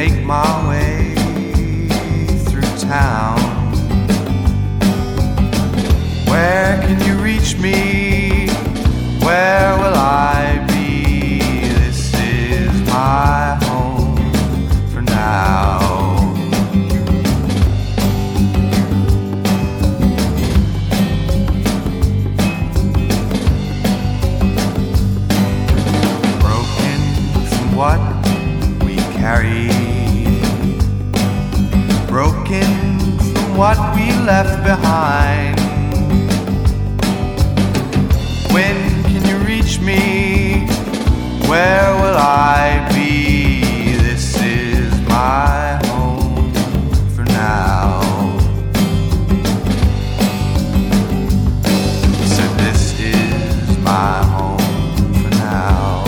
make my way through town. Where can you reach me? Where will I be? This is my home for now. What we carry, broken from what we left behind. When can you reach me? Where will I be? This is my home for now. So this is my home for now.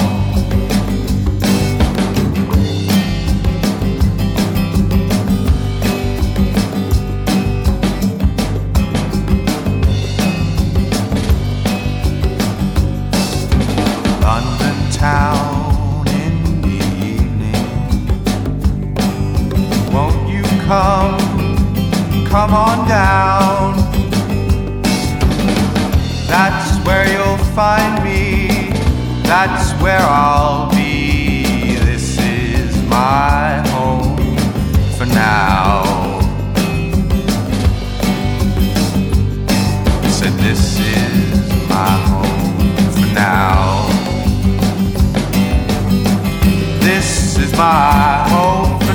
Town in the evening, won't you come on down? That's where you'll find me, that's where I'll be. This is my home for now. Said this is my home for now. This is my home.